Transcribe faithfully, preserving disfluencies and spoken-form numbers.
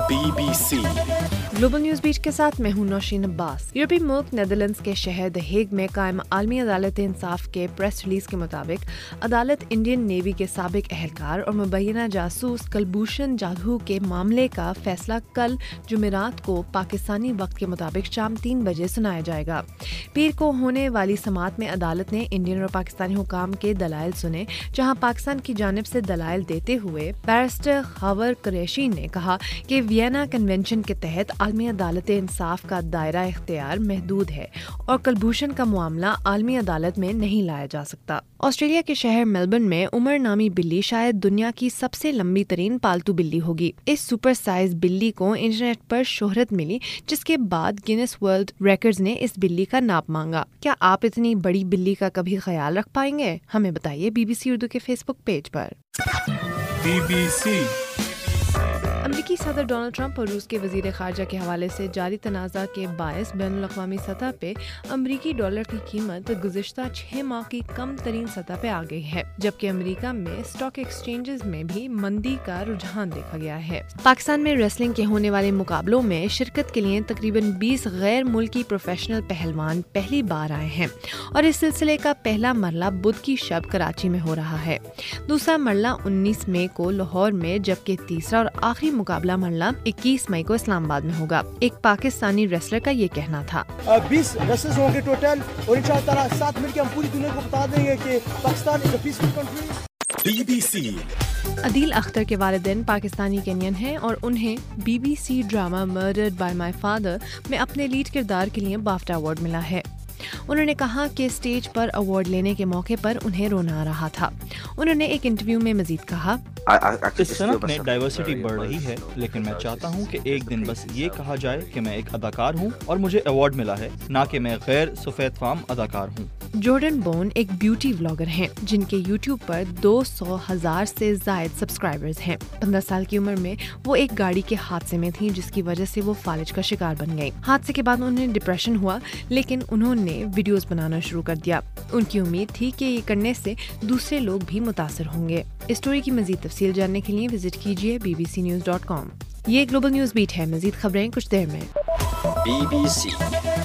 Be B C global news beat کے ساتھ میں ہوں نوشین عباس۔ یورپی ملک نیدرلینڈز کے شہر دی ہیگ میں قائم عالمی عدالت انصاف کے پریس ریلیز کے مطابق عدالت انڈین نیوی کے سابق اہلکار اور مبینہ جاسوس کلبھوشن جادھو کے معاملے کا فیصلہ کل جمعرات کو پاکستانی وقت کے مطابق شام تین بجے سنایا جائے گا۔ پیر کو ہونے والی سماعت میں عدالت نے انڈین اور پاکستانی حکام کے دلائل سنے، جہاں پاکستان کی جانب سے دلائل دیتے ہوئے بیرسٹر خاور قریشی نے کہا کہ وینا کنونشن کے تحت عالمی عدالت انصاف کا دائرہ اختیار محدود ہے اور کلبھوشن کا معاملہ عالمی عدالت میں نہیں لایا جا سکتا۔ آسٹریلیا کے شہر میلبرن میں عمر نامی بلی شاید دنیا کی سب سے لمبی ترین پالتو بلی ہوگی۔ اس سپر سائز بلی کو انٹرنیٹ پر شہرت ملی، جس کے بعد گینس ورلڈ ریکارڈز نے اس بلی کا ناپ مانگا۔ کیا آپ اتنی بڑی بلی کا کبھی خیال رکھ پائیں گے؟ ہمیں بتائیے بی بی سی اردو کے فیس بک پیج پر۔ بی بی سی امریکی صدر ڈونلڈ ٹرمپ اور روس کے وزیر خارجہ کے حوالے سے جاری تنازع کے باعث بین الاقوامی سطح پہ امریکی ڈالر کی قیمت گزشتہ چھ ماہ کی کم ترین سطح پہ آ گئی ہے، جبکہ امریکہ میں اسٹاک ایکسچینجز میں بھی مندی کا رجحان دیکھا گیا ہے۔ پاکستان میں ریسلنگ کے ہونے والے مقابلوں میں شرکت کے لیے تقریباً بیس غیر ملکی پروفیشنل پہلوان پہلی بار آئے ہیں اور اس سلسلے کا پہلا مرحلہ بدھ کی شب کراچی میں ہو رہا ہے۔ دوسرا مرحلہ انیس مئی کو لاہور میں، جبکہ تیسرا اور آخری مقابلہ مرحلہ اکیس مئی کو اسلام آباد میں ہوگا۔ ایک پاکستانی ریسلر کا یہ کہنا تھا، بیس ریسلرز ہوں گے ٹوٹل اور انشاءاللہ تعالی ساتھ مل کے ہم پوری دنیا کو بتا دیں گے کہ Pakistan is a peaceful country. B B C Adeel Akhtar کے والدین پاکستانی کینین ہیں اور انہیں B B C drama murdered by my father میں اپنے لیڈ کردار کے لیے بافٹا ایوارڈ ملا ہے۔ انہوں نے کہا کہ اسٹیج پر ایوارڈ لینے کے موقع پر انہیں رونا آ رہا تھا۔ انہوں نے ایک انٹرویو میں مزید کہا، اس صنعت میں ڈائیورسٹی بڑھ رہی ہے، لیکن میں چاہتا ہوں کہ ایک دن بس یہ کہا جائے کہ میں ایک اداکار ہوں اور مجھے ایوارڈ ملا ہے، نہ کہ میں غیر سفید فام اداکار ہوں۔ جورڈن بون ایک بیوٹی ولاگر ہیں جن کے یوٹیوب پر دو سو ہزار سے زائد سبسکرائبرز ہیں۔ پندرہ سال کی عمر میں وہ ایک گاڑی کے حادثے میں تھیں، جس کی وجہ سے وہ فالج کا شکار بن گئی۔ حادثے کے بعد انہیں ڈپریشن ہوا، لیکن انہوں نے ویڈیوز بنانا شروع کر دیا۔ ان کی امید تھی کہ یہ کرنے سے دوسرے لوگ بھی متاثر ہوں گے۔ اسٹوری کی مزید تفصیل جاننے کے لیے وزٹ کیجیے B B C news dot com. یہ گلوبل نیوز بیٹ ہے، مزید خبریں کچھ دیر میں۔ Be B C